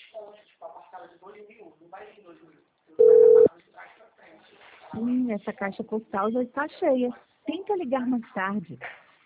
Essa caixa postal já está cheia. Tenta ligar mais tarde.